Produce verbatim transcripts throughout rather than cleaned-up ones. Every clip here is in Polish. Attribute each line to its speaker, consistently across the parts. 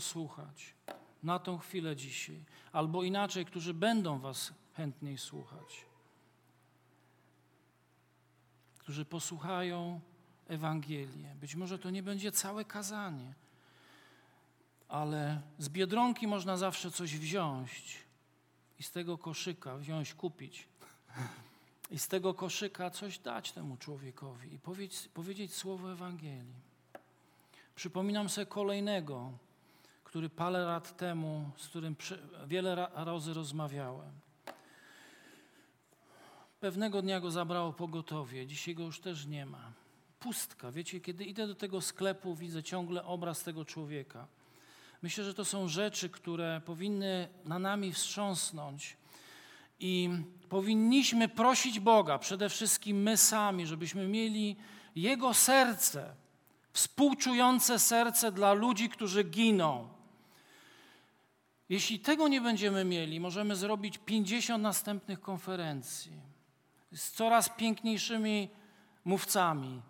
Speaker 1: słuchać na tą chwilę dzisiaj, albo inaczej, którzy będą was chętniej słuchać, którzy posłuchają Ewangelię. Być może to nie będzie całe kazanie, ale z Biedronki można zawsze coś wziąć i z tego koszyka wziąć, kupić i z tego koszyka coś dać temu człowiekowi i powiedzieć, powiedzieć słowo Ewangelii. Przypominam sobie kolejnego, który parę lat temu, z którym wiele razy rozmawiałem. Pewnego dnia go zabrało pogotowie, dzisiaj go już też nie ma. Pustka, wiecie, kiedy idę do tego sklepu, widzę ciągle obraz tego człowieka. Myślę, że to są rzeczy, które powinny na nami wstrząsnąć i powinniśmy prosić Boga, przede wszystkim my sami, żebyśmy mieli Jego serce, współczujące serce dla ludzi, którzy giną. Jeśli tego nie będziemy mieli, możemy zrobić pięćdziesiąt następnych konferencji z coraz piękniejszymi mówcami,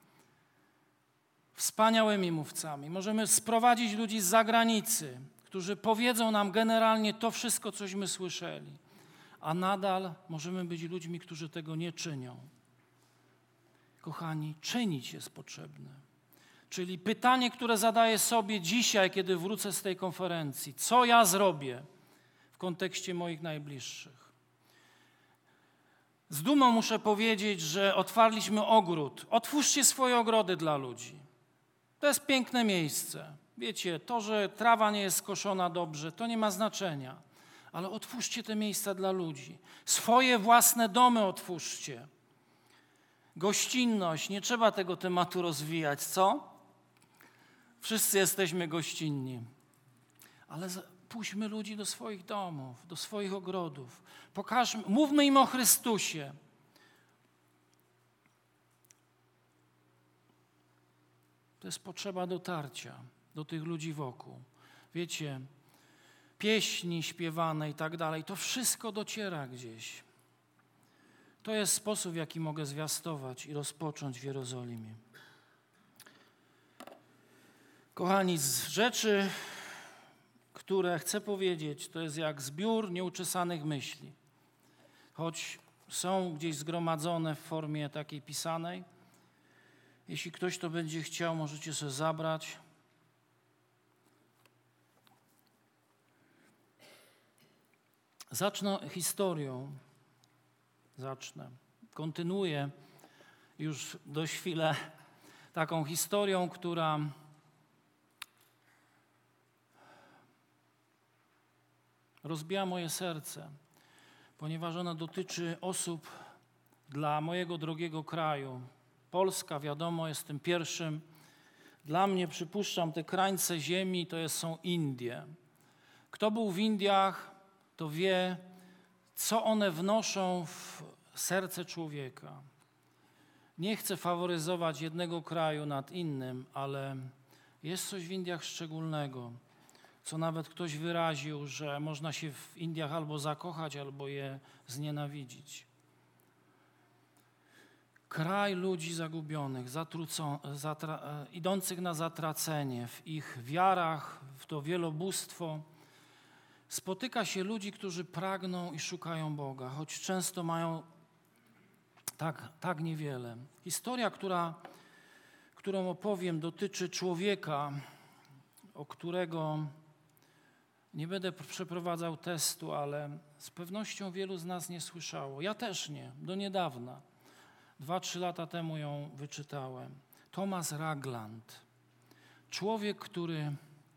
Speaker 1: wspaniałymi mówcami. Możemy sprowadzić ludzi z zagranicy, którzy powiedzą nam generalnie to wszystko, cośmy słyszeli, a nadal możemy być ludźmi, którzy tego nie czynią. Kochani, czynić jest potrzebne. Czyli pytanie, które zadaję sobie dzisiaj, kiedy wrócę z tej konferencji. Co ja zrobię w kontekście moich najbliższych? Z dumą muszę powiedzieć, że otwarliśmy ogród. Otwórzcie swoje ogrody dla ludzi. To jest piękne miejsce. Wiecie, to, że trawa nie jest skoszona dobrze, to nie ma znaczenia. Ale otwórzcie te miejsca dla ludzi. Swoje własne domy otwórzcie. Gościnność, nie trzeba tego tematu rozwijać, co? Wszyscy jesteśmy gościnni. Ale puśćmy ludzi do swoich domów, do swoich ogrodów. Pokażmy, mówmy im o Chrystusie. To jest potrzeba dotarcia do tych ludzi wokół. Wiecie, pieśni śpiewane i tak dalej, to wszystko dociera gdzieś. To jest sposób, w jaki mogę zwiastować i rozpocząć w Jerozolimie. Kochani, z rzeczy, które chcę powiedzieć, to jest jak zbiór nieuczesanych myśli. Choć są gdzieś zgromadzone w formie takiej pisanej. Jeśli ktoś to będzie chciał, możecie sobie zabrać. Zacznę historią. Zacznę. Kontynuuję już dość chwilę taką historią, która rozbija moje serce, ponieważ ona dotyczy osób dla mojego drogiego kraju. Polska, wiadomo, jest tym pierwszym. Dla mnie, przypuszczam, te krańce ziemi to jest, są Indie. Kto był w Indiach, to wie, co one wnoszą w serce człowieka. Nie chcę faworyzować jednego kraju nad innym, ale jest coś w Indiach szczególnego, co nawet ktoś wyraził, że można się w Indiach albo zakochać, albo je znienawidzić. Kraj ludzi zagubionych, zatruco, zatra, idących na zatracenie w ich wiarach, w to wielobóstwo. Spotyka się ludzi, którzy pragną i szukają Boga, choć często mają tak, tak niewiele. Historia, która, którą opowiem, dotyczy człowieka, o którego nie będę przeprowadzał testu, ale z pewnością wielu z nas nie słyszało. Ja też nie, do niedawna. Dwa, trzy lata temu ją wyczytałem. Thomas Ragland. Człowiek, który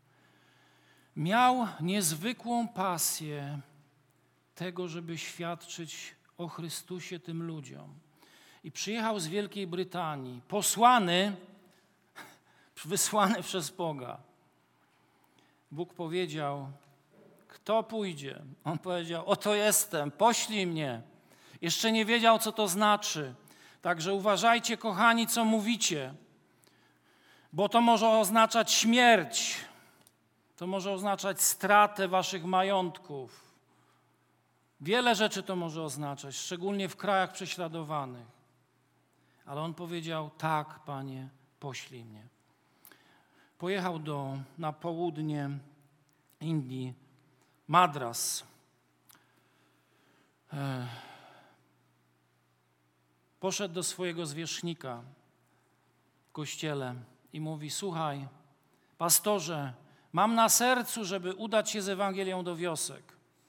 Speaker 1: miał niezwykłą pasję tego, żeby świadczyć o Chrystusie tym ludziom. I przyjechał z Wielkiej Brytanii, posłany, wysłany przez Boga. Bóg powiedział, kto pójdzie? On powiedział, oto jestem, poślij mnie. Jeszcze nie wiedział, co to znaczy. Także uważajcie, kochani, co mówicie, bo to może oznaczać śmierć. To może oznaczać stratę waszych majątków. Wiele rzeczy to może oznaczać, szczególnie w krajach prześladowanych. Ale on powiedział, tak, Panie, poślij mnie. Pojechał do, na południe Indii, Madras. Poszedł do swojego zwierzchnika w kościele i mówi: słuchaj, pastorze, mam na sercu, żeby udać się z Ewangelią do wiosek.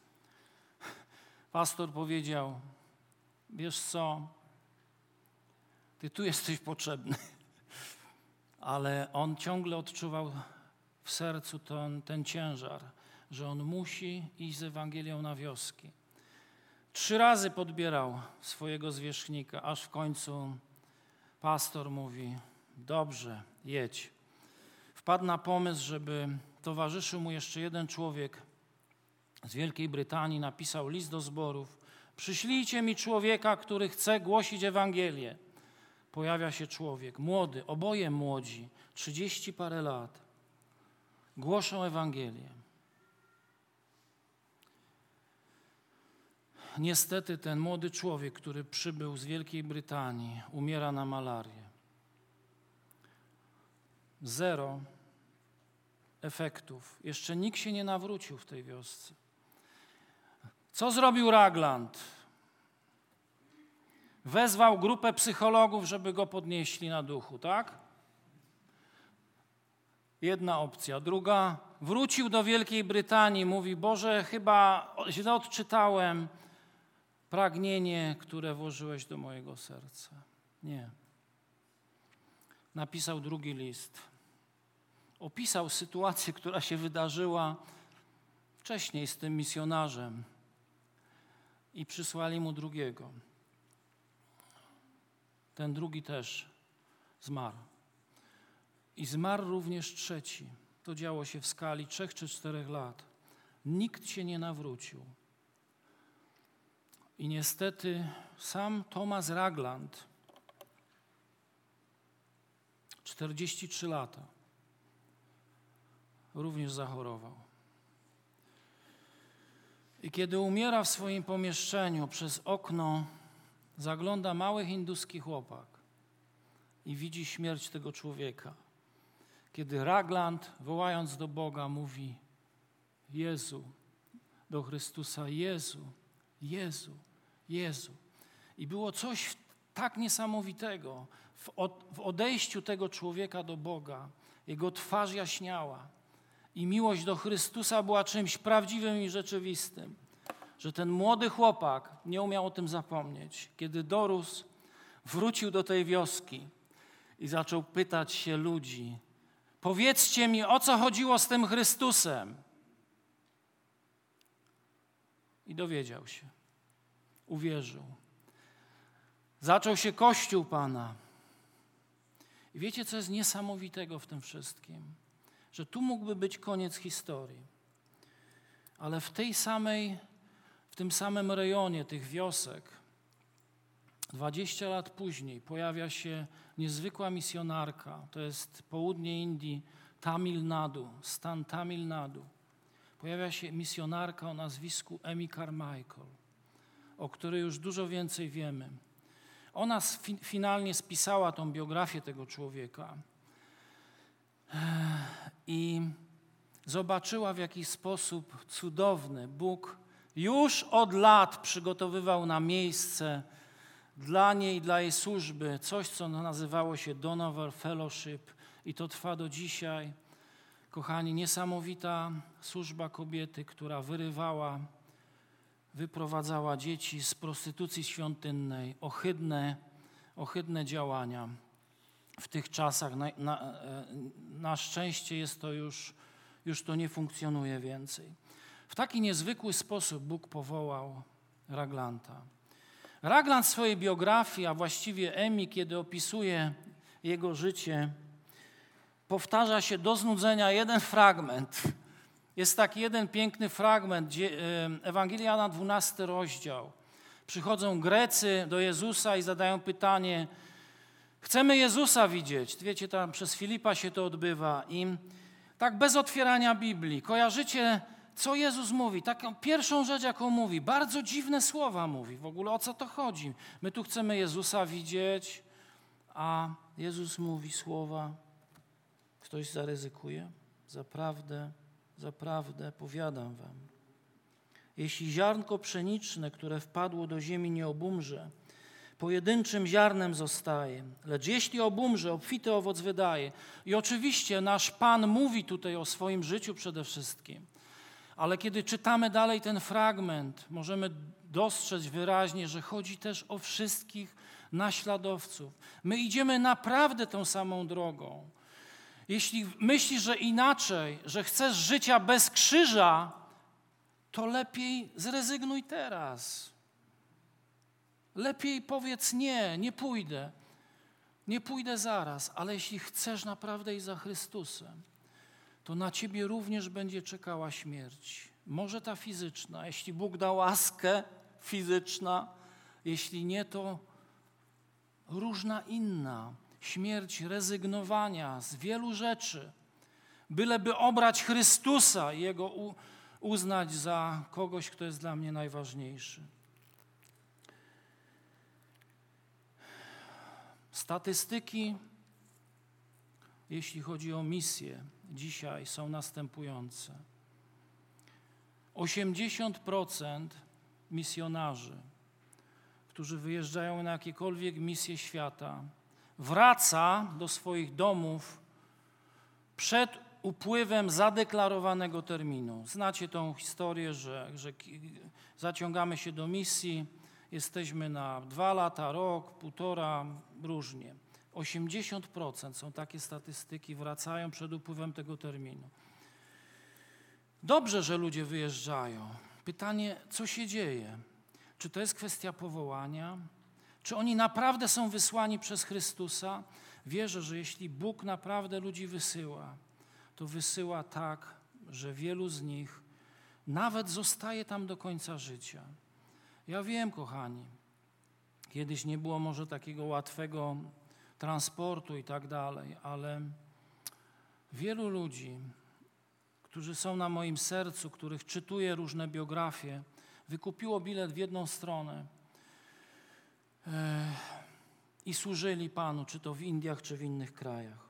Speaker 1: Pastor powiedział: wiesz co, ty tu jesteś potrzebny. Ale on ciągle odczuwał w sercu ten, ten ciężar, że on musi iść z Ewangelią na wioski. Trzy razy podbierał swojego zwierzchnika, aż w końcu pastor mówi: dobrze, jedź. Wpadł na pomysł, żeby towarzyszył mu jeszcze jeden człowiek z Wielkiej Brytanii, napisał list do zborów: przyślijcie mi człowieka, który chce głosić Ewangelię. Pojawia się człowiek, młody, oboje młodzi, trzydzieści parę lat. Głoszą Ewangelię. Niestety ten młody człowiek, który przybył z Wielkiej Brytanii, umiera na malarię. Zero efektów. Jeszcze nikt się nie nawrócił w tej wiosce. Co zrobił Ragland? Wezwał grupę psychologów, żeby go podnieśli na duchu, tak? Jedna opcja. Druga, wrócił do Wielkiej Brytanii, mówi: Boże, chyba źle odczytałem pragnienie, które włożyłeś do mojego serca. Nie. Napisał drugi list. Opisał sytuację, która się wydarzyła wcześniej z tym misjonarzem i przysłali mu drugiego. Ten drugi też zmarł. I zmarł również trzeci. To działo się w skali trzech czy czterech lat. Nikt się nie nawrócił. I niestety sam Thomas Ragland, czterdzieści trzy lata, również zachorował. I kiedy umiera w swoim pomieszczeniu, przez okno zagląda mały hinduski chłopak i widzi śmierć tego człowieka. Kiedy Ragland, wołając do Boga, mówi: Jezu, do Chrystusa: Jezu, Jezu, Jezu. I było coś tak niesamowitego w, od, w odejściu tego człowieka do Boga. Jego twarz jaśniała i miłość do Chrystusa była czymś prawdziwym i rzeczywistym, że ten młody chłopak nie umiał o tym zapomnieć. Kiedy dorósł, wrócił do tej wioski i zaczął pytać się ludzi: powiedzcie mi, o co chodziło z tym Chrystusem? I dowiedział się. Uwierzył. Zaczął się Kościół Pana. I wiecie, co jest niesamowitego w tym wszystkim? Że tu mógłby być koniec historii. Ale w tej samej, w tym samym rejonie tych wiosek, dwadzieścia lat później pojawia się niezwykła misjonarka. To jest południe Indii, Tamil Nadu, stan Tamil Nadu. Pojawia się misjonarka o nazwisku Amy Carmichael, o której już dużo więcej wiemy. Ona fi- finalnie spisała tą biografię tego człowieka i zobaczyła, w jaki sposób cudowny Bóg już od lat przygotowywał na miejsce dla niej i dla jej służby coś, co nazywało się Donover Fellowship, i to trwa do dzisiaj. Kochani, niesamowita służba kobiety, która wyrywała, wyprowadzała dzieci z prostytucji świątynnej, ohydne, ohydne działania. W tych czasach na, na, na szczęście jest to już, już to nie funkcjonuje więcej. W taki niezwykły sposób Bóg powołał Raglanda. Ragland w swojej biografii, a właściwie Emi, kiedy opisuje jego życie, powtarza się do znudzenia jeden fragment. Jest taki jeden piękny fragment, gdzie Ewangelia Jana, dwunasty rozdział. Przychodzą Grecy do Jezusa i zadają pytanie: chcemy Jezusa widzieć. Wiecie, tam przez Filipa się to odbywa. I tak bez otwierania Biblii kojarzycie, co Jezus mówi. Taką pierwszą rzecz, jaką mówi. Bardzo dziwne słowa mówi. W ogóle o co to chodzi? My tu chcemy Jezusa widzieć, a Jezus mówi słowa: ktoś zaryzykuje? Zaprawdę, zaprawdę powiadam wam, jeśli ziarnko pszeniczne, które wpadło do ziemi, nie obumrze, pojedynczym ziarnem zostaje, lecz jeśli obumrze, obfity owoc wydaje. I oczywiście nasz Pan mówi tutaj o swoim życiu przede wszystkim, ale kiedy czytamy dalej ten fragment, możemy dostrzec wyraźnie, że chodzi też o wszystkich naśladowców. My idziemy naprawdę tą samą drogą. Jeśli myślisz, że inaczej, że chcesz życia bez krzyża, to lepiej zrezygnuj teraz. Lepiej powiedz nie, nie pójdę. Nie pójdę zaraz, ale jeśli chcesz naprawdę iść za Chrystusem, to na ciebie również będzie czekała śmierć. Może ta fizyczna, jeśli Bóg da łaskę, fizyczna, jeśli nie, to różna inna. Śmierć rezygnowania z wielu rzeczy, byleby obrać Chrystusa i Jego u, uznać za kogoś, kto jest dla mnie najważniejszy. Statystyki, jeśli chodzi o misję, dzisiaj są następujące. osiemdziesiąt procent misjonarzy, którzy wyjeżdżają na jakiekolwiek misje świata, wraca do swoich domów przed upływem zadeklarowanego terminu. Znacie tą historię, że, że zaciągamy się do misji, jesteśmy na dwa lata, rok, półtora, różnie. osiemdziesiąt procent są takie statystyki, wracają przed upływem tego terminu. Dobrze, że ludzie wyjeżdżają. Pytanie, co się dzieje? Czy to jest kwestia powołania? Czy oni naprawdę są wysłani przez Chrystusa? Wierzę, że jeśli Bóg naprawdę ludzi wysyła, to wysyła tak, że wielu z nich nawet zostaje tam do końca życia. Ja wiem, kochani, kiedyś nie było może takiego łatwego transportu i tak dalej, ale wielu ludzi, którzy są na moim sercu, których czytuję różne biografie, wykupiło bilet w jedną stronę i służyli Panu, czy to w Indiach, czy w innych krajach.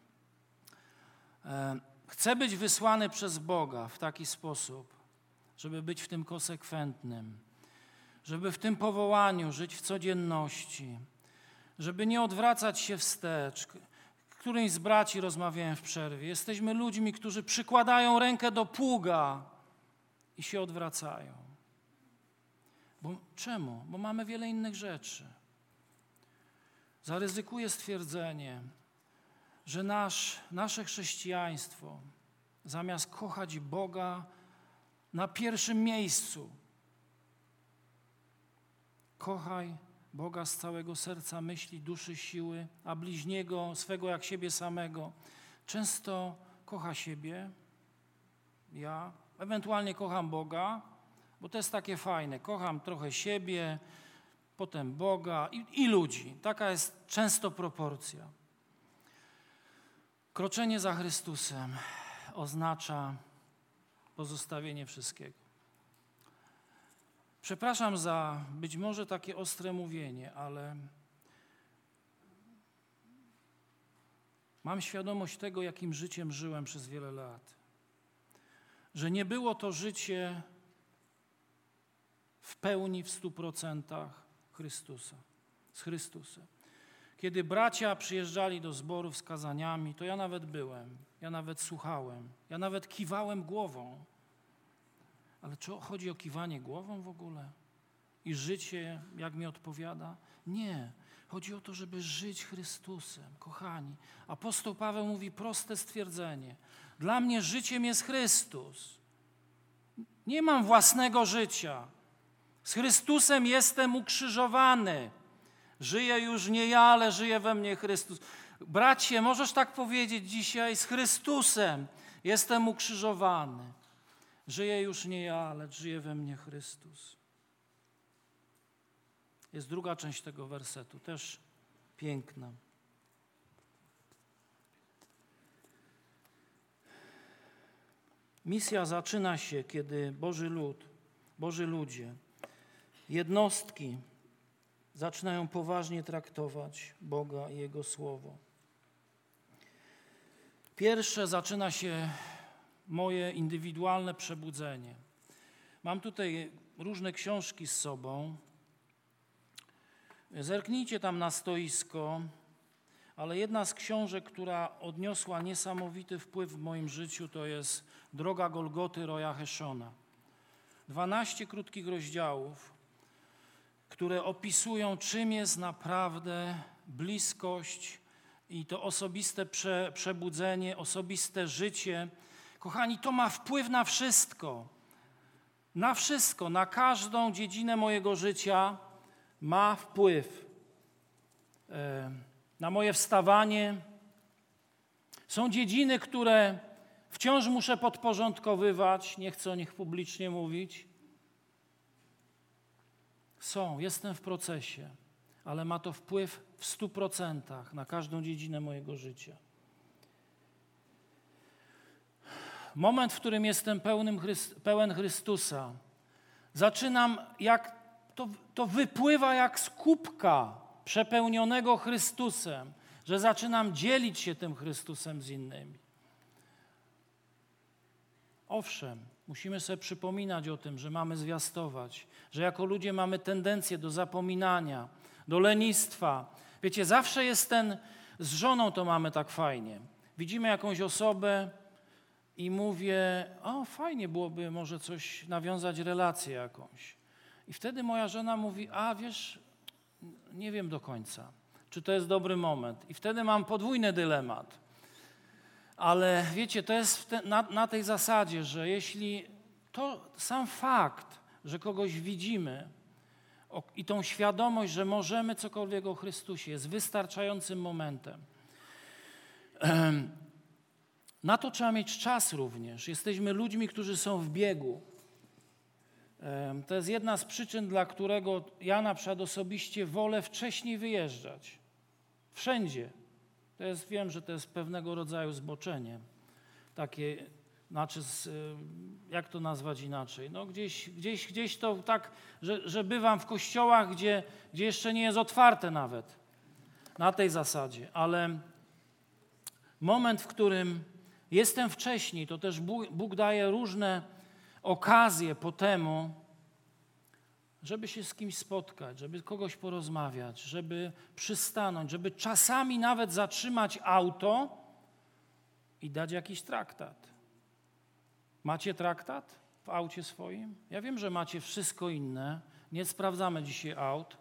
Speaker 1: Chcę być wysłany przez Boga w taki sposób, żeby być w tym konsekwentnym, żeby w tym powołaniu żyć w codzienności, żeby nie odwracać się wstecz. Którymś z braci rozmawiałem w przerwie. Jesteśmy ludźmi, którzy przykładają rękę do pługa i się odwracają. Bo czemu? Bo mamy wiele innych rzeczy. Zaryzykuję stwierdzenie, że nasz, nasze chrześcijaństwo, zamiast kochać Boga na pierwszym miejscu, kochaj Boga z całego serca, myśli, duszy, siły, a bliźniego swego jak siebie samego. Często kocha siebie, ja, ewentualnie kocham Boga, bo to jest takie fajne. Kocham trochę siebie, potem Boga i, i ludzi. Taka jest często proporcja. Kroczenie za Chrystusem oznacza pozostawienie wszystkiego. Przepraszam za być może takie ostre mówienie, ale mam świadomość tego, jakim życiem żyłem przez wiele lat. Że nie było to życie w pełni, w stu procentach Chrystusa, z Chrystusem. Kiedy bracia przyjeżdżali do zborów z kazaniami, to ja nawet byłem, ja nawet słuchałem, ja nawet kiwałem głową. Ale czy chodzi o kiwanie głową w ogóle? I życie, jak mi odpowiada? Nie. Chodzi o to, żeby żyć Chrystusem, kochani. Apostoł Paweł mówi proste stwierdzenie. Dla mnie życiem jest Chrystus. Nie mam własnego życia. Z Chrystusem jestem ukrzyżowany. Żyję już nie ja, ale żyje we mnie Chrystus. Bracie, możesz tak powiedzieć dzisiaj, z Chrystusem jestem ukrzyżowany. Żyję już nie ja, lecz żyje we mnie Chrystus. Jest druga część tego wersetu, też piękna. Misja zaczyna się, kiedy Boży lud, Boży ludzie, jednostki zaczynają poważnie traktować Boga i Jego Słowo. Pierwsze zaczyna się moje indywidualne przebudzenie. Mam tutaj różne książki z sobą. Zerknijcie tam na stoisko, ale jedna z książek, która odniosła niesamowity wpływ w moim życiu, to jest Droga Golgoty Roya Heszona. Dwanaście krótkich rozdziałów, które opisują, czym jest naprawdę bliskość i to osobiste prze, przebudzenie, osobiste życie. Kochani, to ma wpływ na wszystko. Na wszystko, na każdą dziedzinę mojego życia ma wpływ. E, na moje wstawanie. Są dziedziny, które wciąż muszę podporządkowywać, nie chcę o nich publicznie mówić. Są, jestem w procesie, ale ma to wpływ w stu procentach na każdą dziedzinę mojego życia. Moment, w którym jestem pełnym, pełen Chrystusa, zaczynam, jak to, to wypływa jak z kubka przepełnionego Chrystusem, że zaczynam dzielić się tym Chrystusem z innymi. Owszem, musimy sobie przypominać o tym, że mamy zwiastować, że jako ludzie mamy tendencję do zapominania, do lenistwa. Wiecie, zawsze jest ten, z żoną to mamy tak fajnie. Widzimy jakąś osobę i mówię, o fajnie byłoby może coś, nawiązać relację jakąś. I wtedy moja żona mówi, a wiesz, nie wiem do końca, czy to jest dobry moment. I wtedy mam podwójny dylemat. Ale wiecie, to jest te, na, na tej zasadzie, że jeśli to sam fakt, że kogoś widzimy o, i tą świadomość, że możemy cokolwiek o Chrystusie, jest wystarczającym momentem. Ehm, na to trzeba mieć czas również. Jesteśmy ludźmi, którzy są w biegu. Ehm, to jest jedna z przyczyn, dla którego ja na przykład osobiście wolę wcześniej wyjeżdżać. Wszędzie. To jest, wiem, że to jest pewnego rodzaju zboczenie. Takie, znaczy, jak to nazwać inaczej? No gdzieś, gdzieś, gdzieś to tak, że, że bywam w kościołach, gdzie, gdzie jeszcze nie jest otwarte nawet. Na tej zasadzie. Ale moment, w którym jestem wcześniej, to też Bóg, Bóg daje różne okazje po temu, żeby się z kimś spotkać, żeby kogoś porozmawiać, żeby przystanąć, żeby czasami nawet zatrzymać auto i dać jakiś traktat. Macie traktat w aucie swoim? Ja wiem, że macie wszystko inne. Nie sprawdzamy dzisiaj aut.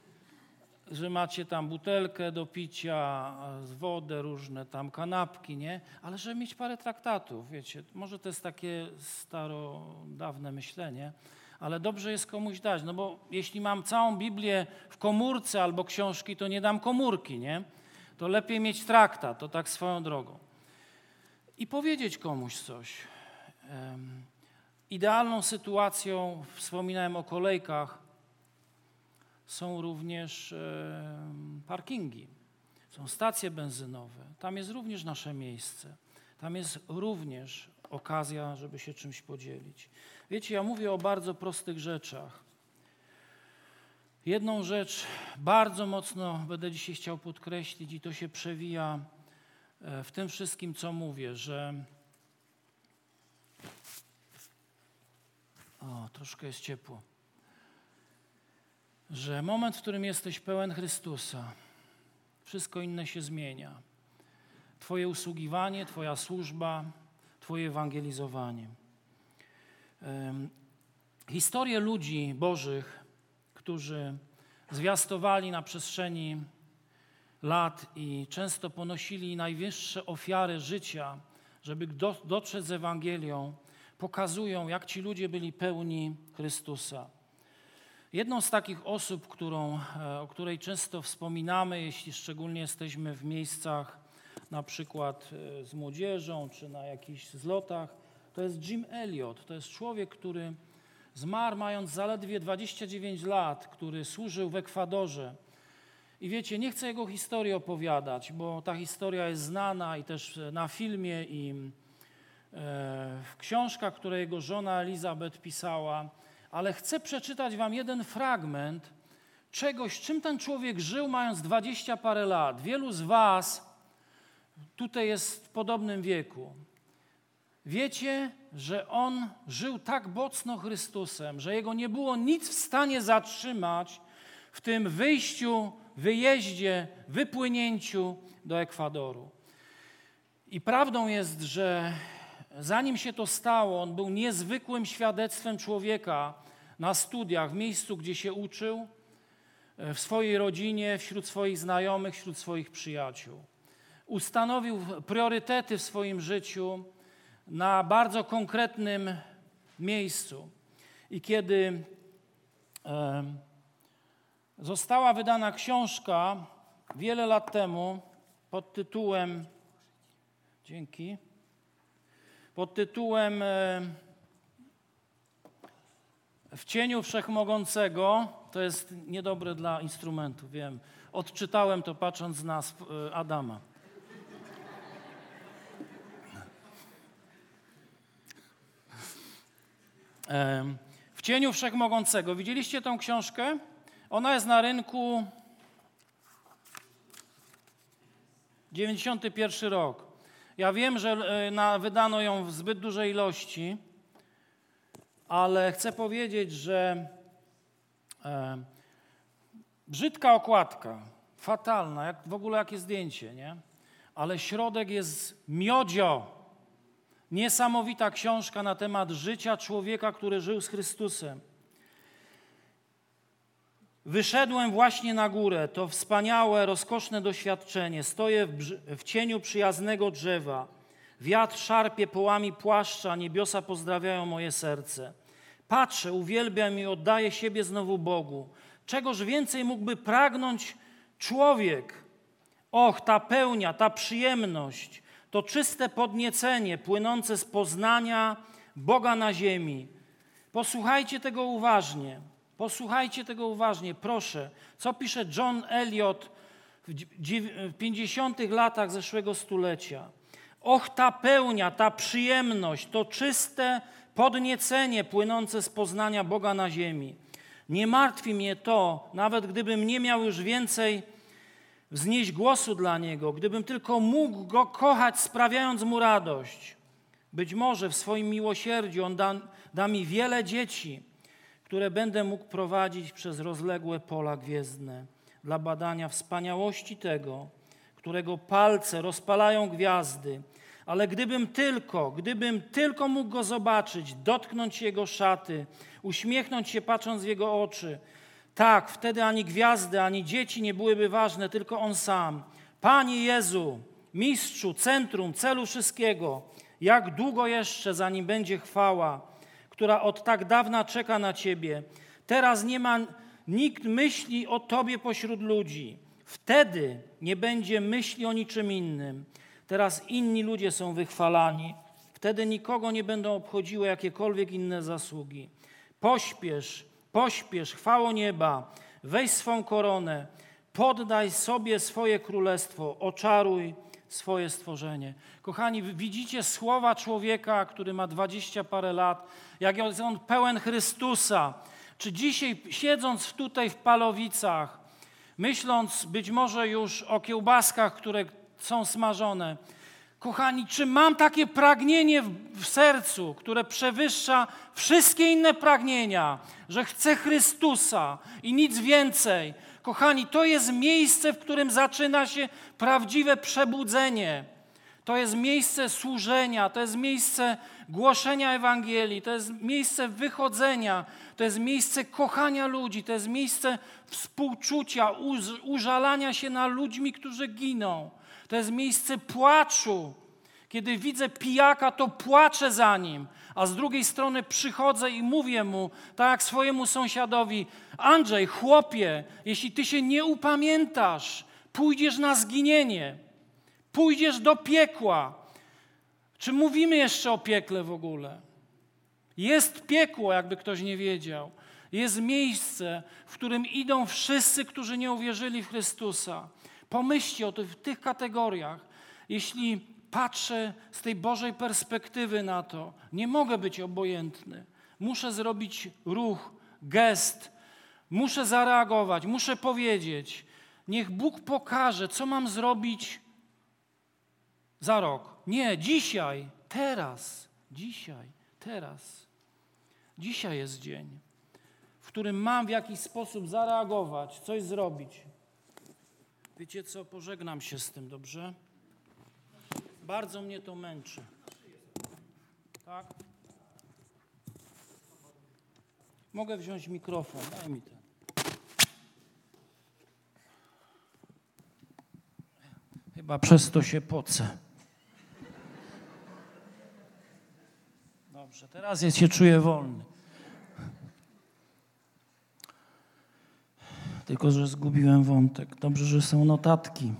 Speaker 1: Że macie tam butelkę do picia, wodę różne, tam kanapki, nie? Ale żeby mieć parę traktatów, wiecie. Może to jest takie starodawne myślenie, ale dobrze jest komuś dać, no bo jeśli mam całą Biblię w komórce albo książki, to nie dam komórki, nie? To lepiej mieć traktat, to tak swoją drogą. I powiedzieć komuś coś. Um, idealną sytuacją, wspominałem o kolejkach, są również um, parkingi, są stacje benzynowe. Tam jest również nasze miejsce. Tam jest również okazja, żeby się czymś podzielić. Wiecie, ja mówię o bardzo prostych rzeczach. Jedną rzecz bardzo mocno będę dzisiaj chciał podkreślić i to się przewija w tym wszystkim, co mówię, że o, troszkę jest ciepło, że moment, w którym jesteś pełen Chrystusa, wszystko inne się zmienia. Twoje usługiwanie, Twoja służba, Twoje ewangelizowanie. Um, historie ludzi bożych, którzy zwiastowali na przestrzeni lat i często ponosili najwyższe ofiary życia, żeby do, dotrzeć z Ewangelią, pokazują, jak ci ludzie byli pełni Chrystusa. Jedną z takich osób, którą, o której często wspominamy, jeśli szczególnie jesteśmy w miejscach na przykład z młodzieżą czy na jakichś zlotach, to jest Jim Elliot. To jest człowiek, który zmarł mając zaledwie dwadzieścia dziewięć lat, który służył w Ekwadorze. I wiecie, nie chcę jego historii opowiadać, bo ta historia jest znana i też na filmie i w książkach, które jego żona Elizabeth pisała, ale chcę przeczytać wam jeden fragment czegoś, czym ten człowiek żył mając dwadzieścia parę lat. Wielu z was tutaj jest w podobnym wieku. Wiecie, że on żył tak mocno Chrystusem, że jego nie było nic w stanie zatrzymać w tym wyjściu, wyjeździe, wypłynięciu do Ekwadoru. I prawdą jest, że zanim się to stało, on był niezwykłym świadectwem człowieka na studiach, w miejscu, gdzie się uczył, w swojej rodzinie, wśród swoich znajomych, wśród swoich przyjaciół. Ustanowił priorytety w swoim życiu na bardzo konkretnym miejscu. I kiedy e, została wydana książka wiele lat temu pod tytułem dzięki pod tytułem e, W cieniu Wszechmogącego, to jest niedobre dla instrumentu, wiem. Odczytałem to patrząc na Adama. W cieniu Wszechmogącego. Widzieliście tę książkę? Ona jest na rynku dziewięćdziesiąty pierwszy rok. Ja wiem, że na, wydano ją w zbyt dużej ilości, ale chcę powiedzieć, że e, brzydka okładka, fatalna, jak w ogóle jakie zdjęcie, nie? Ale środek jest miodzio. Niesamowita książka na temat życia człowieka, który żył z Chrystusem. Wyszedłem właśnie na górę, to wspaniałe, rozkoszne doświadczenie. Stoję w, w cieniu przyjaznego drzewa. Wiatr szarpie połami płaszcza, niebiosa pozdrawiają moje serce. Patrzę, uwielbiam i oddaję siebie znowu Bogu. Czegoż więcej mógłby pragnąć człowiek? Och, ta pełnia, ta przyjemność, to czyste podniecenie płynące z poznania Boga na ziemi. Posłuchajcie tego uważnie. Posłuchajcie tego uważnie, proszę. Co pisze John Eliot w pięćdziesiątych latach zeszłego stulecia? Och, ta pełnia, ta przyjemność, to czyste podniecenie płynące z poznania Boga na ziemi. Nie martwi mnie to, nawet gdybym nie miał już więcej wznieść głosu dla Niego, gdybym tylko mógł Go kochać, sprawiając Mu radość. Być może w swoim miłosierdziu On da, da mi wiele dzieci, które będę mógł prowadzić przez rozległe pola gwiezdne dla badania wspaniałości tego, którego palce rozpalają gwiazdy. Ale gdybym tylko, gdybym tylko mógł Go zobaczyć, dotknąć Jego szaty, uśmiechnąć się patrząc w Jego oczy, tak, wtedy ani gwiazdy, ani dzieci nie byłyby ważne, tylko On sam. Panie Jezu, Mistrzu, centrum, celu wszystkiego, jak długo jeszcze, zanim będzie chwała, która od tak dawna czeka na Ciebie. Teraz nie ma nikt myśli o Tobie pośród ludzi. Wtedy nie będzie myśli o niczym innym. Teraz inni ludzie są wychwalani. Wtedy nikogo nie będą obchodziły jakiekolwiek inne zasługi. Pośpiesz, pośpiesz, chwało nieba, weź swą koronę, poddaj sobie swoje królestwo, oczaruj swoje stworzenie. Kochani, widzicie słowa człowieka, który ma dwadzieścia parę lat, jak jest on pełen Chrystusa. Czy dzisiaj, siedząc tutaj w Palowicach, myśląc być może już o kiełbaskach, które są smażone, kochani, czy mam takie pragnienie w, w sercu, które przewyższa wszystkie inne pragnienia, że chcę Chrystusa i nic więcej? Kochani, to jest miejsce, w którym zaczyna się prawdziwe przebudzenie. To jest miejsce służenia, to jest miejsce głoszenia Ewangelii, to jest miejsce wychodzenia, to jest miejsce kochania ludzi, to jest miejsce współczucia, użalania się nad ludźmi, którzy giną. To jest miejsce płaczu. Kiedy widzę pijaka, to płaczę za nim, a z drugiej strony przychodzę i mówię mu, tak jak swojemu sąsiadowi: Andrzej, chłopie, jeśli ty się nie upamiętasz, pójdziesz na zginienie, pójdziesz do piekła. Czy mówimy jeszcze o piekle w ogóle? Jest piekło, jakby ktoś nie wiedział. Jest miejsce, w którym idą wszyscy, którzy nie uwierzyli w Chrystusa. Pomyślcie o tych, w tych kategoriach. Jeśli patrzę z tej Bożej perspektywy na to, nie mogę być obojętny. Muszę zrobić ruch, gest, muszę zareagować, muszę powiedzieć. Niech Bóg pokaże, co mam zrobić za rok. Nie, dzisiaj, teraz. Dzisiaj, teraz. Dzisiaj jest dzień, w którym mam w jakiś sposób zareagować, coś zrobić. Wiecie co, pożegnam się z tym, dobrze? Bardzo mnie to męczy. Tak? Mogę wziąć mikrofon, daj mi ten. Chyba przez to się pocę. Dobrze, teraz ja się czuję wolny. Tylko że zgubiłem wątek. Dobrze, że są notatki.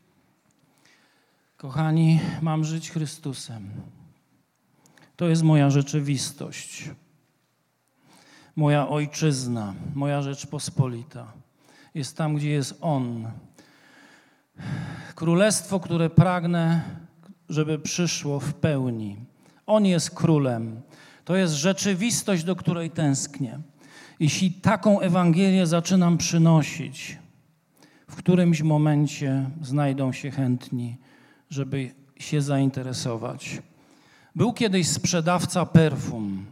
Speaker 1: Kochani, mam żyć Chrystusem. To jest moja rzeczywistość. Moja ojczyzna, moja Rzeczpospolita. Jest tam, gdzie jest On. Królestwo, które pragnę, żeby przyszło w pełni. On jest królem. To jest rzeczywistość, do której tęsknię. Jeśli taką Ewangelię zaczynam przynosić, w którymś momencie znajdą się chętni, żeby się zainteresować. Był kiedyś sprzedawca perfum.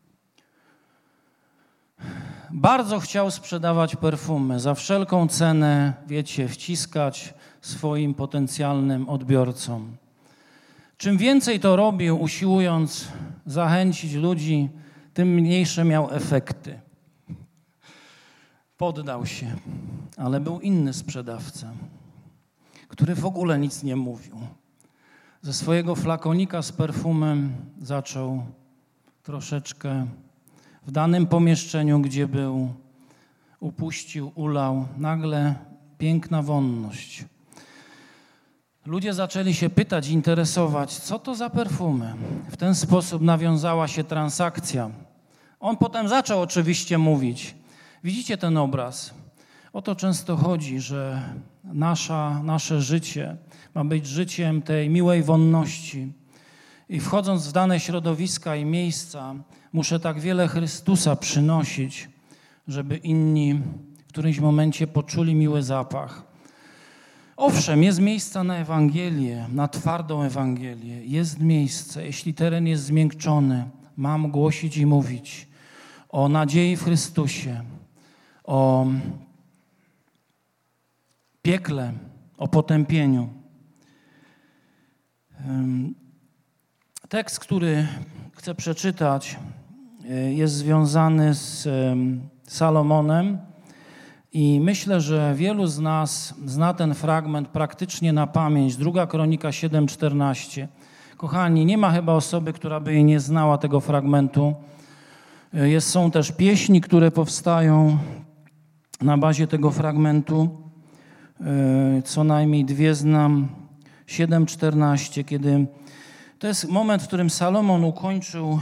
Speaker 1: Bardzo chciał sprzedawać perfumy, za wszelką cenę, wiecie, wciskać swoim potencjalnym odbiorcom. Czym więcej to robił, usiłując zachęcić ludzi, tym mniejsze miał efekty. Poddał się, ale był inny sprzedawca, który w ogóle nic nie mówił. Ze swojego flakonika z perfumem zaczął troszeczkę w danym pomieszczeniu, gdzie był, upuścił, ulał. Nagle piękna wonność. Ludzie zaczęli się pytać, interesować, co to za perfumy. W ten sposób nawiązała się transakcja. On potem zaczął oczywiście mówić. Widzicie ten obraz? O to często chodzi, że nasza, nasze życie ma być życiem tej miłej wonności. I wchodząc w dane środowiska i miejsca, muszę tak wiele Chrystusa przynosić, żeby inni w którymś momencie poczuli miły zapach. Owszem, jest miejsce na Ewangelię, na twardą Ewangelię. Jest miejsce, jeśli teren jest zmiękczony, mam głosić i mówić o nadziei w Chrystusie, o piekle, o potępieniu. Tekst, który chcę przeczytać, jest związany z Salomonem i myślę, że wielu z nas zna ten fragment praktycznie na pamięć. Druga Kronika siedem czternaście. Kochani, nie ma chyba osoby, która by jej nie znała tego fragmentu. Jest, są też pieśni, które powstają na bazie tego fragmentu. Co najmniej dwie znam. siedem czternaście, kiedy to jest moment, w którym Salomon ukończył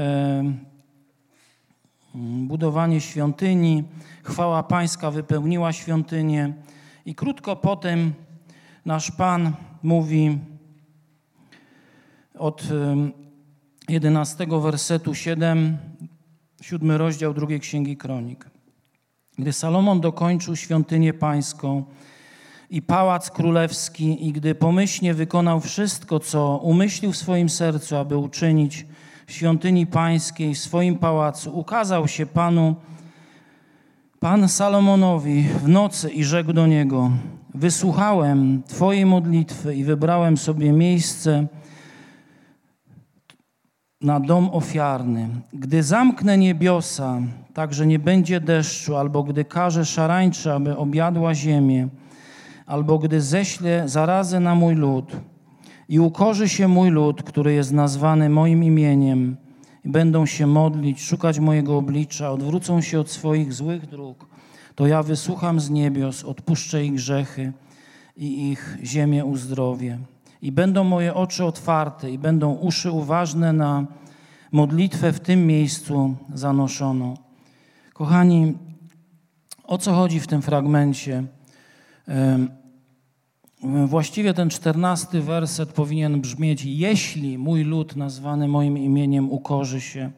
Speaker 1: budowanie świątyni, chwała Pańska wypełniła świątynię i krótko potem nasz Pan mówi od jedenastego wersetu siedem, siódmy rozdział drugiej Księgi Kronik. Gdy Salomon dokończył świątynię Pańską i pałac królewski i gdy pomyślnie wykonał wszystko, co umyślił w swoim sercu, aby uczynić w świątyni Pańskiej, w swoim pałacu, ukazał się Panu, Pan Salomonowi w nocy i rzekł do niego: wysłuchałem Twojej modlitwy i wybrałem sobie miejsce na dom ofiarny. Gdy zamknę niebiosa, tak że nie będzie deszczu, albo gdy każę szarańczy, aby objadła ziemię, albo gdy ześlę zarazę na mój lud i ukorzy się mój lud, który jest nazwany moim imieniem, i będą się modlić, szukać mojego oblicza, odwrócą się od swoich złych dróg, to ja wysłucham z niebios, odpuszczę ich grzechy i ich ziemię uzdrowię. I będą moje oczy otwarte i będą uszy uważne na modlitwę w tym miejscu zanoszoną. Kochani, o co chodzi w tym fragmencie? Właściwie ten czternasty werset powinien brzmieć: jeśli mój lud nazwany moim imieniem ukorzy się.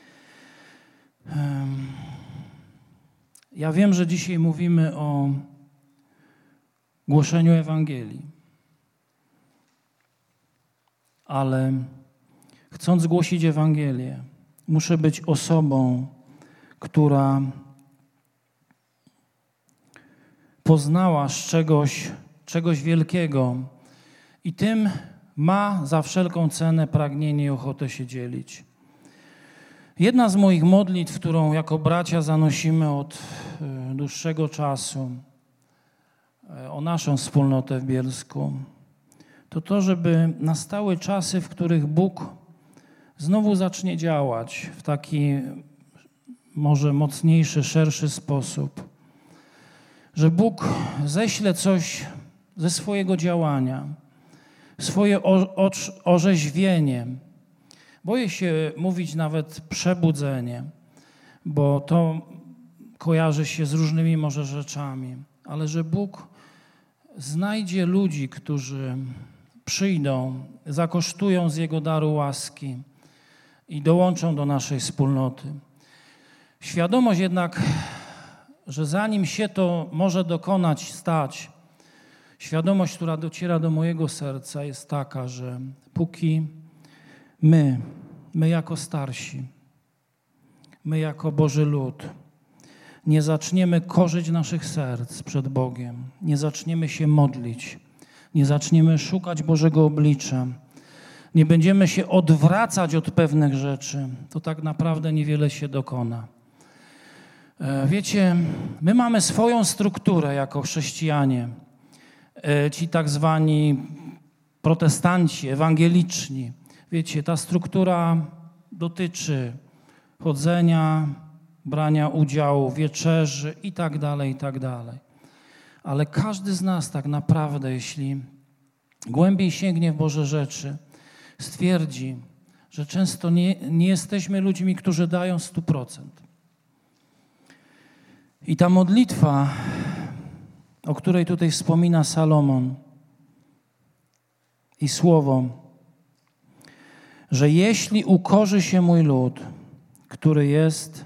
Speaker 1: Ja wiem, że dzisiaj mówimy o głoszeniu Ewangelii, ale chcąc głosić Ewangelię, muszę być osobą, która poznała z czegoś, czegoś wielkiego i tym ma za wszelką cenę pragnienie i ochotę się dzielić. Jedna z moich modlitw, którą jako bracia zanosimy od dłuższego czasu o naszą wspólnotę w Bielsku, to to, żeby nastały czasy, w których Bóg znowu zacznie działać w taki może mocniejszy, szerszy sposób. Że Bóg ześle coś ze swojego działania, swoje orzeźwienie. Boję się mówić nawet przebudzenie, bo to kojarzy się z różnymi może rzeczami, ale że Bóg znajdzie ludzi, którzy przyjdą, zakosztują z Jego daru łaski i dołączą do naszej wspólnoty. Świadomość jednak, że zanim się to może dokonać, stać, świadomość, która dociera do mojego serca, jest taka, że póki my, my jako starsi, my jako Boży lud, nie zaczniemy korzyć naszych serc przed Bogiem, nie zaczniemy się modlić, nie zaczniemy szukać Bożego oblicza, nie będziemy się odwracać od pewnych rzeczy, to tak naprawdę niewiele się dokona. Wiecie, my mamy swoją strukturę jako chrześcijanie, ci tak zwani protestanci, ewangeliczni. Wiecie, ta struktura dotyczy chodzenia, brania udziału, wieczerzy i tak dalej, i tak dalej. Ale każdy z nas tak naprawdę, jeśli głębiej sięgnie w Boże rzeczy, stwierdzi, że często nie, nie jesteśmy ludźmi, którzy dają sto procent. I ta modlitwa, o której tutaj wspomina Salomon i słowo, że jeśli ukorzy się mój lud, który jest,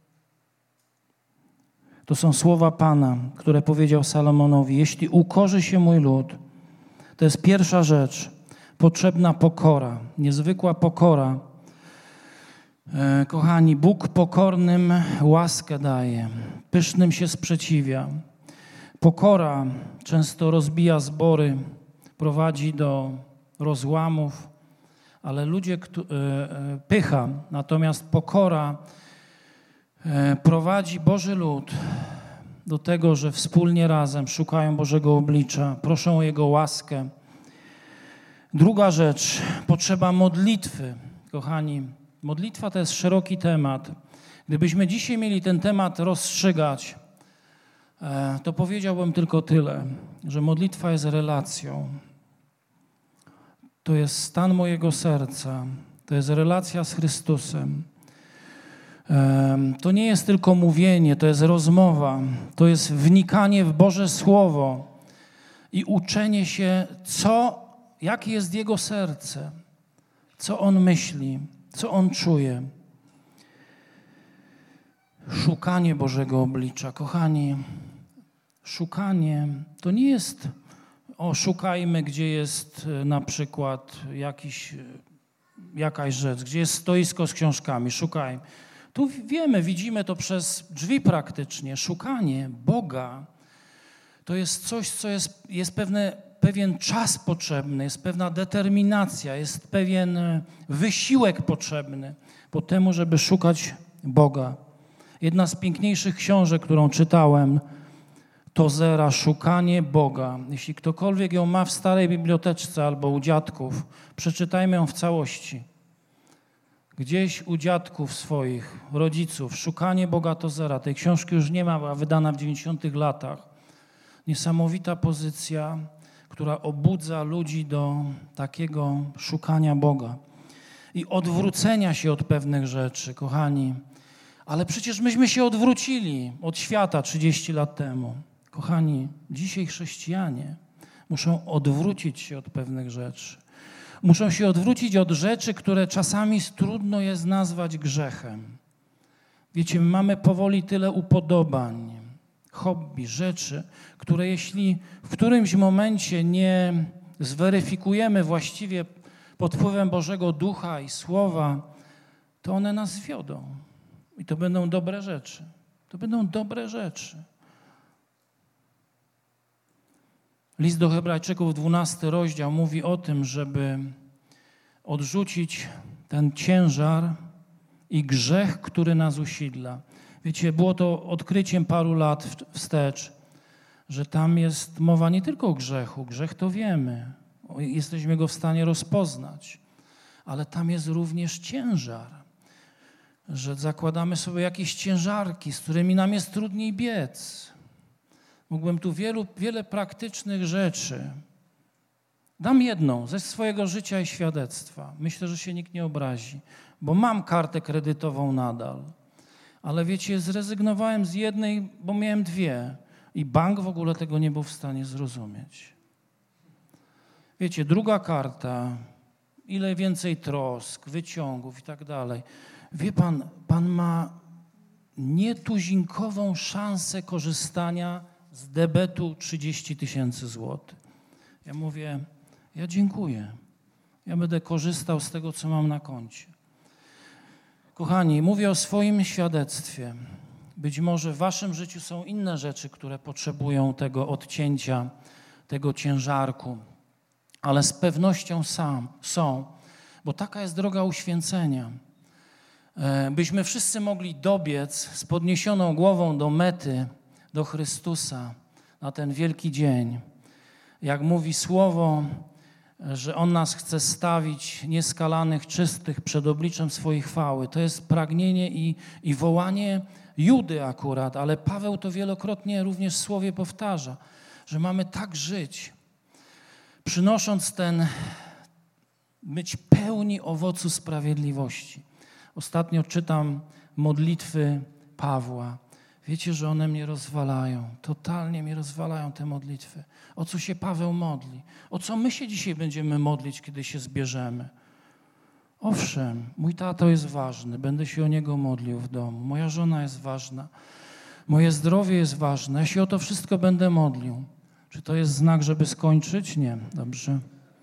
Speaker 1: to są słowa Pana, które powiedział Salomonowi, jeśli ukorzy się mój lud, to jest pierwsza rzecz, potrzebna pokora, niezwykła pokora. E, kochani, Bóg pokornym łaskę daje, pysznym się sprzeciwia. Pokora często rozbija zbory, prowadzi do rozłamów, ale ludzie, pycha, natomiast pokora prowadzi Boży lud do tego, że wspólnie razem szukają Bożego oblicza, proszą o Jego łaskę. Druga rzecz, potrzeba modlitwy. Kochani, modlitwa to jest szeroki temat. Gdybyśmy dzisiaj mieli ten temat rozstrzygać, to powiedziałbym tylko tyle, że modlitwa jest relacją. To jest stan mojego serca, to jest relacja z Chrystusem. To nie jest tylko mówienie, to jest rozmowa, to jest wnikanie w Boże Słowo i uczenie się, co, jakie jest Jego serce, co On myśli, co On czuje. Szukanie Bożego oblicza. Kochani, szukanie to nie jest, o szukajmy, gdzie jest na przykład jakiś, jakaś rzecz, gdzie jest stoisko z książkami, szukajmy. Tu wiemy, widzimy to przez drzwi praktycznie. Szukanie Boga to jest coś, co jest, jest pewne, pewien czas potrzebny, jest pewna determinacja, jest pewien wysiłek potrzebny po temu, żeby szukać Boga. Jedna z piękniejszych książek, którą czytałem, Tozera, Szukanie Boga. Jeśli ktokolwiek ją ma w starej biblioteczce albo u dziadków, przeczytajmy ją w całości. Gdzieś u dziadków swoich, rodziców, Szukanie Boga Tozera. Tej książki już nie ma, była wydana w dziewięćdziesiątych latach. Niesamowita pozycja, która obudza ludzi do takiego szukania Boga i odwrócenia się od pewnych rzeczy, kochani. Ale przecież myśmy się odwrócili od świata trzydzieści lat temu. Kochani, dzisiaj chrześcijanie muszą odwrócić się od pewnych rzeczy. Muszą się odwrócić od rzeczy, które czasami trudno jest nazwać grzechem. Wiecie, my mamy powoli tyle upodobań, hobby, rzeczy, które jeśli w którymś momencie nie zweryfikujemy właściwie pod wpływem Bożego Ducha i Słowa, to one nas wiodą. I to będą dobre rzeczy. To będą dobre rzeczy. List do Hebrajczyków, dwunasty rozdział, mówi o tym, żeby odrzucić ten ciężar i grzech, który nas usidla. Wiecie, było to odkryciem paru lat wstecz, że tam jest mowa nie tylko o grzechu. Grzech to wiemy. Jesteśmy go w stanie rozpoznać. Ale tam jest również ciężar. Że zakładamy sobie jakieś ciężarki, z którymi nam jest trudniej biec. Mógłbym tu wielu, wiele praktycznych rzeczy. Dam jedną ze swojego życia i świadectwa. Myślę, że się nikt nie obrazi, bo mam kartę kredytową nadal. Ale wiecie, zrezygnowałem z jednej, bo miałem dwie. I bank w ogóle tego nie był w stanie zrozumieć. Wiecie, druga karta, ile więcej trosk, wyciągów i tak dalej. Wie pan, pan ma nietuzinkową szansę korzystania z debetu trzydzieści tysięcy złotych. Ja mówię, ja dziękuję. Ja będę korzystał z tego, co mam na koncie. Kochani, mówię o swoim świadectwie. Być może w waszym życiu są inne rzeczy, które potrzebują tego odcięcia, tego ciężarku, ale z pewnością sam są, bo taka jest droga uświęcenia. Byśmy wszyscy mogli dobiec z podniesioną głową do mety, do Chrystusa na ten wielki dzień. Jak mówi Słowo, że On nas chce stawić nieskalanych, czystych przed obliczem swojej chwały. To jest pragnienie i, i wołanie Judy akurat, ale Paweł to wielokrotnie również w Słowie powtarza, że mamy tak żyć, przynosząc ten, być pełni owocu sprawiedliwości. Ostatnio czytam modlitwy Pawła. Wiecie, że one mnie rozwalają, totalnie mnie rozwalają te modlitwy. O co się Paweł modli? O co my się dzisiaj będziemy modlić, kiedy się zbierzemy? Owszem, mój tato jest ważny, będę się o niego modlił w domu. Moja żona jest ważna, moje zdrowie jest ważne. Ja się o to wszystko będę modlił. Czy to jest znak, żeby skończyć? Nie, dobrze.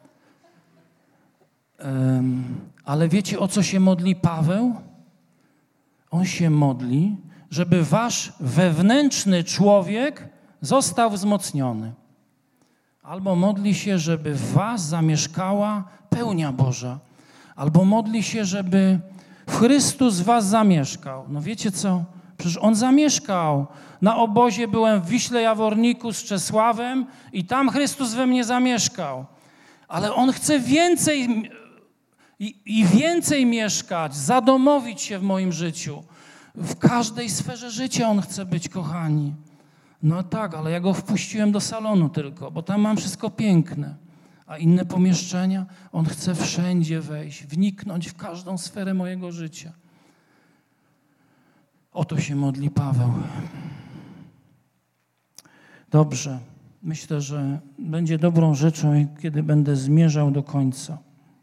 Speaker 1: Um, ale wiecie, o co się modli Paweł? On się modli, żeby wasz wewnętrzny człowiek został wzmocniony. Albo modli się, żeby w was zamieszkała pełnia Boża. Albo modli się, żeby Chrystus w was zamieszkał. No wiecie co? Przecież On zamieszkał. Na obozie byłem w Wiśle Jaworniku z Czesławem i tam Chrystus we mnie zamieszkał. Ale On chce więcej i, i więcej mieszkać, zadomowić się w moim życiu. W każdej sferze życia On chce być, kochani. No tak, ale ja Go wpuściłem do salonu tylko, bo tam mam wszystko piękne. A inne pomieszczenia, On chce wszędzie wejść, wniknąć w każdą sferę mojego życia. O to się modli Paweł. Dobrze, myślę, że będzie dobrą rzeczą, kiedy będę zmierzał do końca.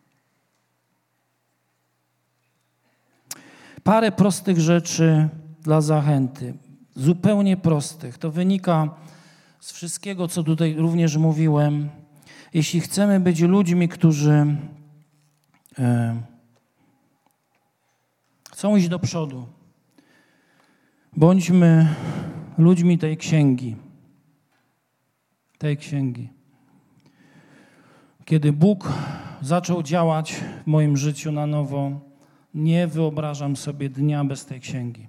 Speaker 1: Parę prostych rzeczy dla zachęty, zupełnie prostych. To wynika z wszystkiego, co tutaj również mówiłem. Jeśli chcemy być ludźmi, którzy e, chcą iść do przodu, bądźmy ludźmi tej księgi. Tej księgi. Kiedy Bóg zaczął działać w moim życiu na nowo, nie wyobrażam sobie dnia bez tej księgi.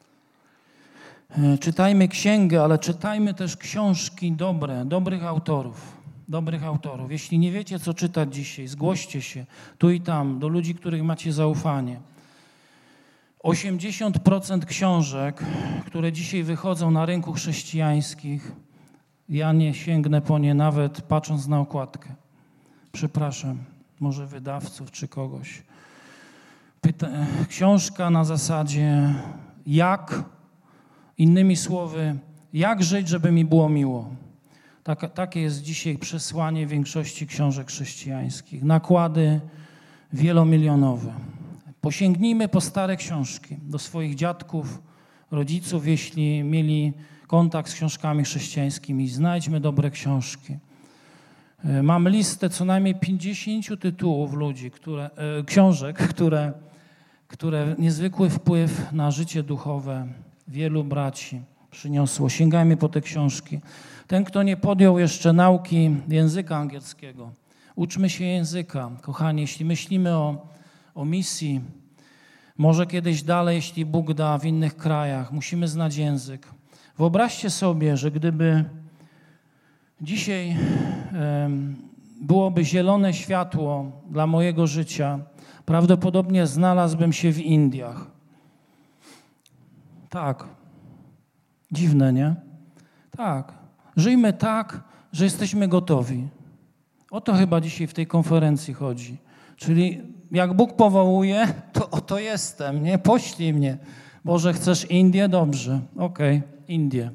Speaker 1: Czytajmy księgę, ale czytajmy też książki dobre, dobrych autorów. Dobrych autorów. Jeśli nie wiecie, co czytać dzisiaj, zgłoście się tu i tam do ludzi, których macie zaufanie. osiemdziesiąt procent książek, które dzisiaj wychodzą na rynku chrześcijańskich, ja nie sięgnę po nie nawet patrząc na okładkę. Przepraszam, może wydawców czy kogoś. Pyta- książka na zasadzie jak, innymi słowy, jak żyć, żeby mi było miło. Tak, takie jest dzisiaj przesłanie większości książek chrześcijańskich. Nakłady wielomilionowe. Posięgnijmy po stare książki do swoich dziadków, rodziców, jeśli mieli kontakt z książkami chrześcijańskimi. Znajdźmy dobre książki. Mam listę co najmniej pięćdziesięciu tytułów ludzi, które, książek, które, które niezwykły wpływ na życie duchowe wielu braci przyniosło. Sięgajmy po te książki. Ten, kto nie podjął jeszcze nauki języka angielskiego, uczmy się języka. Kochani, jeśli myślimy o, o misji, może kiedyś dalej, jeśli Bóg da, w innych krajach, musimy znać język. Wyobraźcie sobie, że gdyby dzisiaj um, byłoby zielone światło dla mojego życia, prawdopodobnie znalazłbym się w Indiach. Tak. Dziwne, nie? Tak. Żyjmy tak, że jesteśmy gotowi. O to chyba dzisiaj w tej konferencji chodzi. Czyli jak Bóg powołuje, to oto jestem, nie? Poślij mnie. Boże, chcesz Indię? Dobrze. Okej, okay. Indie.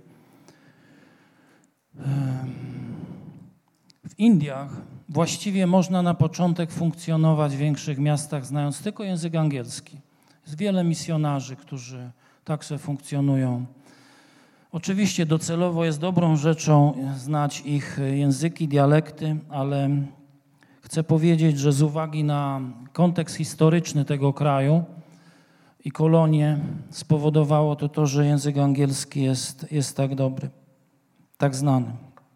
Speaker 1: W Indiach właściwie można na początek funkcjonować w większych miastach, znając tylko język angielski. Jest wiele misjonarzy, którzy tak sobie funkcjonują. Oczywiście docelowo jest dobrą rzeczą znać ich języki, dialekty, ale chcę powiedzieć, że z uwagi na kontekst historyczny tego kraju i kolonie spowodowało to to, że język angielski jest, jest tak dobry, tak znany.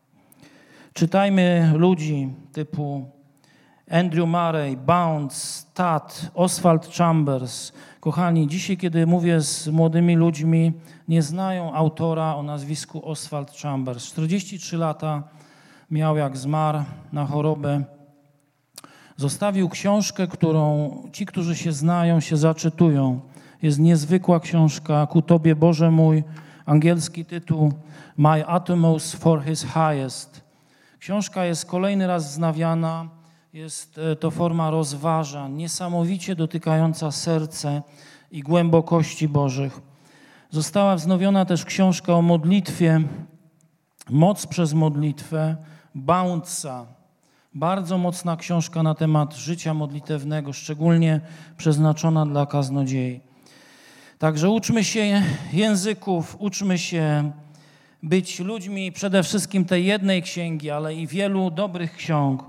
Speaker 1: Czytajmy ludzi typu Andrew Murray, Bounce, Tad, Oswald Chambers. Kochani, dzisiaj, kiedy mówię z młodymi ludźmi, nie znają autora o nazwisku Oswald Chambers. czterdzieści trzy lata miał, jak zmarł na chorobę. Zostawił książkę, którą ci, którzy się znają, się zaczytują. Jest niezwykła książka, Ku Tobie, Boże mój, angielski tytuł My Utmost for His Highest. Książka jest kolejny raz wznawiana, jest to forma rozważań, niesamowicie dotykająca serce i głębokości Bożych. Została wznowiona też książka o modlitwie, Moc przez modlitwę, Bounce'a. Bardzo mocna książka na temat życia modlitewnego, szczególnie przeznaczona dla kaznodziei. Także uczmy się języków, uczmy się być ludźmi przede wszystkim tej jednej księgi, ale i wielu dobrych ksiąg.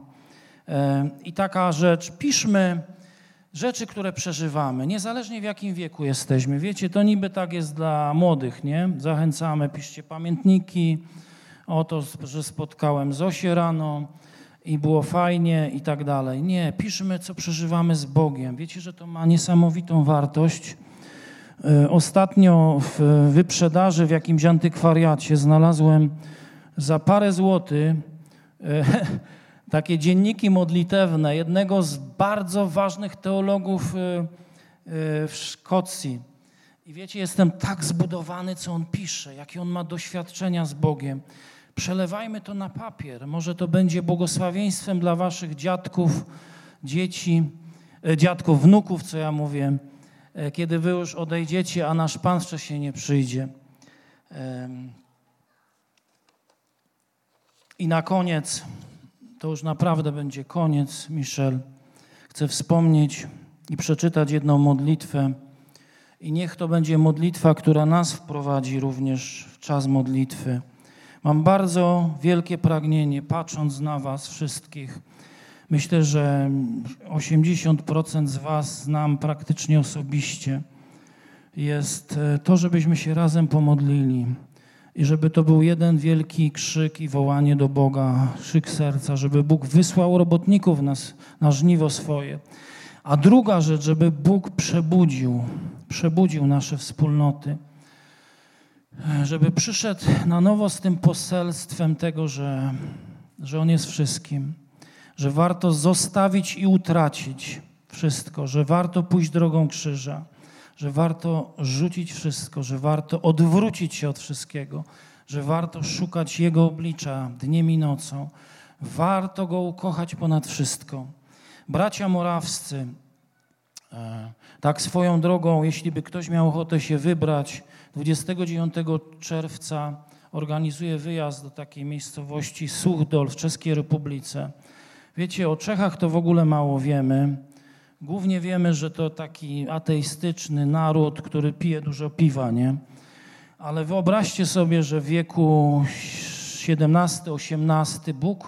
Speaker 1: I taka rzecz, piszmy rzeczy, które przeżywamy, niezależnie w jakim wieku jesteśmy. Wiecie, to niby tak jest dla młodych, nie? Zachęcamy, piszcie pamiętniki o to, że spotkałem Zosię rano i było fajnie i tak dalej. Nie, piszmy, co przeżywamy z Bogiem. Wiecie, że to ma niesamowitą wartość. Ostatnio w wyprzedaży w jakimś antykwariacie znalazłem za parę złotych takie dzienniki modlitewne jednego z bardzo ważnych teologów w Szkocji. I wiecie, jestem tak zbudowany, co on pisze, jakie on ma doświadczenia z Bogiem. Przelewajmy to na papier. Może to będzie błogosławieństwem dla waszych dziadków, dzieci, dziadków, wnuków, co ja mówię, kiedy wy już odejdziecie, a nasz Pan wcześniej nie przyjdzie. I na koniec, to już naprawdę będzie koniec, Michel, chcę wspomnieć i przeczytać jedną modlitwę. I niech to będzie modlitwa, która nas wprowadzi również w czas modlitwy. Mam bardzo wielkie pragnienie, patrząc na was wszystkich. Myślę, że osiemdziesiąt procent z was znam praktycznie osobiście. Jest to, żebyśmy się razem pomodlili i żeby to był jeden wielki krzyk i wołanie do Boga, krzyk serca, żeby Bóg wysłał robotników na, na żniwo swoje. A druga rzecz, żeby Bóg przebudził, przebudził nasze wspólnoty, żeby przyszedł na nowo z tym poselstwem tego, że, że On jest wszystkim, że warto zostawić i utracić wszystko, że warto pójść drogą krzyża, że warto rzucić wszystko, że warto odwrócić się od wszystkiego, że warto szukać Jego oblicza dniem i nocą, warto Go ukochać ponad wszystko. Bracia morawscy, tak swoją drogą, jeśli by ktoś miał ochotę się wybrać, dwudziestego dziewiątego czerwca organizuję wyjazd do takiej miejscowości Suchdol w Czeskiej Republice. Wiecie, o Czechach to w ogóle mało wiemy. Głównie wiemy, że to taki ateistyczny naród, który pije dużo piwa, nie? Ale wyobraźcie sobie, że w wieku siedemnastym osiemnastym Bóg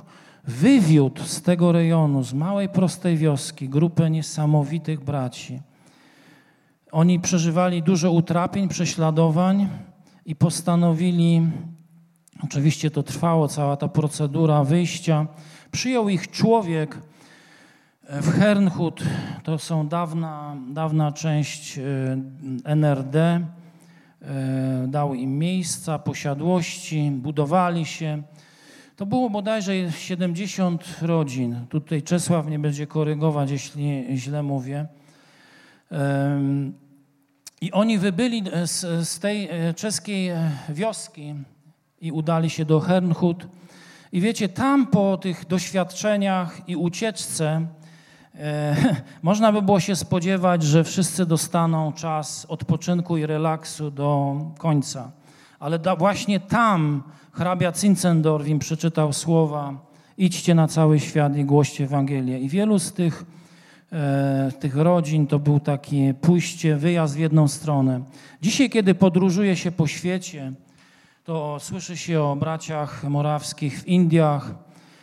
Speaker 1: wywiódł z tego rejonu, z małej, prostej wioski, grupę niesamowitych braci. Oni przeżywali dużo utrapień, prześladowań i postanowili, oczywiście to trwało, cała ta procedura wyjścia, przyjął ich człowiek w Herrnhut, to są dawna, dawna część N R D, dał im miejsca, posiadłości, budowali się. To było bodajże siedemdziesiąt rodzin. Tutaj Czesław nie będzie korygować, jeśli źle mówię. I oni wybyli z, z tej czeskiej wioski i udali się do Herrnhut. I wiecie, tam po tych doświadczeniach i ucieczce e, można by było się spodziewać, że wszyscy dostaną czas odpoczynku i relaksu do końca. Ale da, właśnie tam hrabia Zinzendorf im przeczytał słowa: idźcie na cały świat i głoście Ewangelię. I wielu z tych, e, tych rodzin to był takie pójście, wyjazd w jedną stronę. Dzisiaj, kiedy podróżuje się po świecie, to słyszy się o braciach morawskich w Indiach,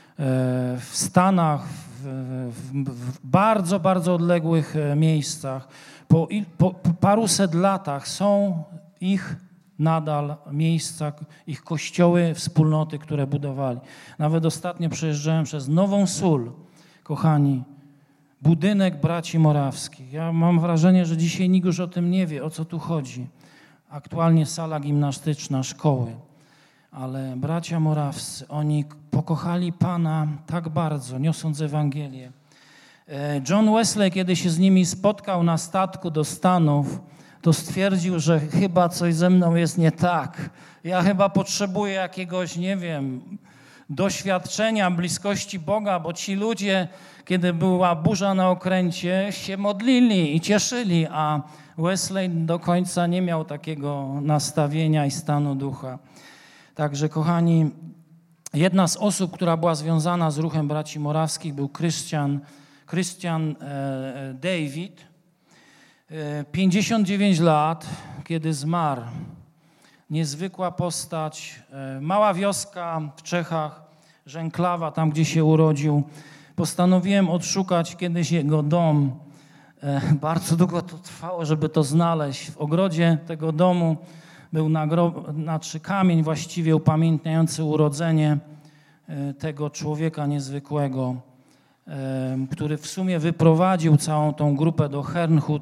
Speaker 1: w Stanach, w, w, w bardzo, bardzo odległych miejscach. Po, po, po paruset latach są ich nadal miejsca, ich kościoły, wspólnoty, które budowali. Nawet ostatnio przejeżdżałem przez Nową Sól, kochani, budynek braci morawskich. Ja mam wrażenie, że dzisiaj nikt już o tym nie wie, o co tu chodzi. Aktualnie sala gimnastyczna szkoły, ale bracia morawscy, oni pokochali Pana tak bardzo, niosąc Ewangelię. John Wesley, kiedy się z nimi spotkał na statku do Stanów, to stwierdził, że chyba coś ze mną jest nie tak. Ja chyba potrzebuję jakiegoś, nie wiem, doświadczenia bliskości Boga, bo ci ludzie, kiedy była burza na okręcie, się modlili i cieszyli, a Wesley do końca nie miał takiego nastawienia i stanu ducha. Także, kochani, jedna z osób, która była związana z ruchem braci morawskich, był Christian, Christian e, David. E, pięćdziesiąt dziewięć lat, kiedy zmarł. Niezwykła postać, e, mała wioska w Czechach, Rzęklawa, tam gdzie się urodził. Postanowiłem odszukać kiedyś jego dom. Bardzo długo to trwało, żeby to znaleźć. W ogrodzie tego domu był nagrob, znaczy kamień właściwie upamiętniający urodzenie tego człowieka niezwykłego, który w sumie wyprowadził całą tą grupę do Herrnhut,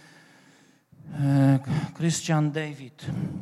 Speaker 1: Christian David.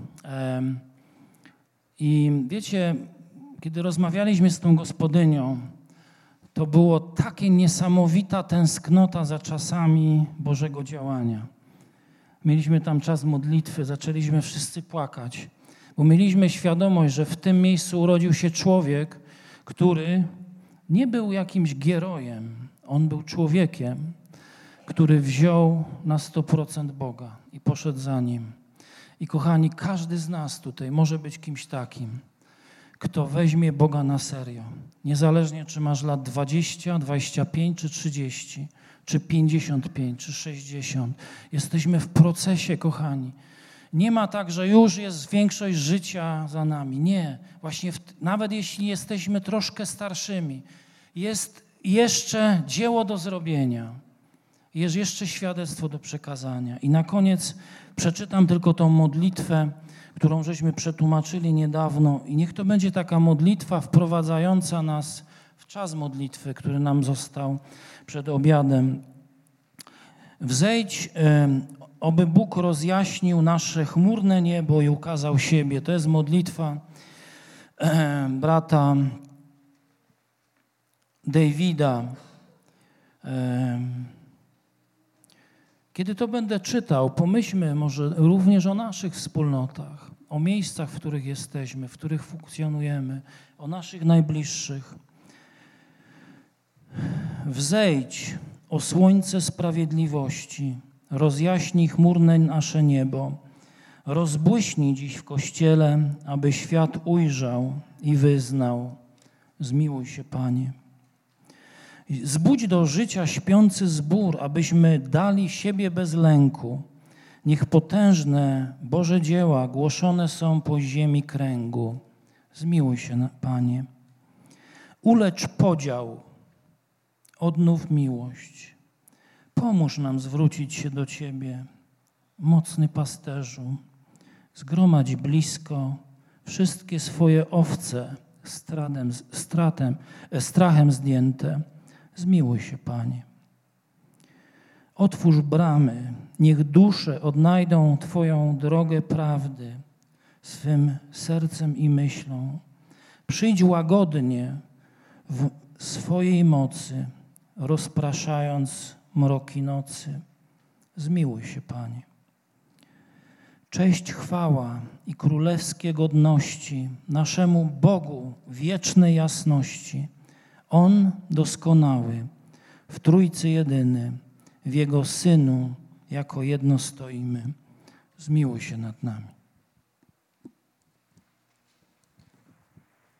Speaker 1: I wiecie, kiedy rozmawialiśmy z tą gospodynią, to było takie niesamowita tęsknota za czasami Bożego działania. Mieliśmy tam czas modlitwy, zaczęliśmy wszyscy płakać, bo mieliśmy świadomość, że w tym miejscu urodził się człowiek, który nie był jakimś gerojem. On był człowiekiem, który wziął na sto procent Boga i poszedł za Nim. I kochani, każdy z nas tutaj może być kimś takim, kto weźmie Boga na serio. Niezależnie, czy masz lat dwadzieścia, dwadzieścia pięć, czy trzydzieści, czy pięćdziesiąt pięć, czy sześćdziesiąt. Jesteśmy w procesie, kochani. Nie ma tak, że już jest większość życia za nami. Nie. Właśnie w, nawet jeśli jesteśmy troszkę starszymi, jest jeszcze dzieło do zrobienia. Jest jeszcze świadectwo do przekazania. I na koniec przeczytam tylko tą modlitwę, którą żeśmy przetłumaczyli niedawno. I niech to będzie taka modlitwa wprowadzająca nas w czas modlitwy, który nam został przed obiadem. Wzejdź, oby Bóg rozjaśnił nasze chmurne niebo i ukazał siebie. To jest modlitwa brata Davida. Kiedy to będę czytał, pomyślmy może również o naszych wspólnotach, o miejscach, w których jesteśmy, w których funkcjonujemy, o naszych najbliższych. Wzejdź, o słońce sprawiedliwości, rozjaśnij chmurne nasze niebo, rozbłyśnij dziś w Kościele, aby świat ujrzał i wyznał. Zmiłuj się, Panie. Zbudź do życia śpiący zbór, abyśmy dali siebie bez lęku. Niech potężne Boże dzieła głoszone są po ziemi kręgu. Zmiłuj się, Panie.
Speaker 2: Ulecz podział, odnów miłość. Pomóż nam zwrócić się do Ciebie, mocny pasterzu. Zgromadź blisko wszystkie swoje owce, stratem, stratem, strachem zdjęte. Zmiłuj się, Panie. Otwórz bramy, niech dusze odnajdą Twoją drogę prawdy swym sercem i myślą. Przyjdź łagodnie w swojej mocy, rozpraszając mroki nocy. Zmiłuj się, Panie. Cześć, chwała i królewskie godności naszemu Bogu wiecznej jasności. On doskonały, w Trójcy jedyny, w Jego Synu jako jedno stoimy. Zmiłuj się nad nami.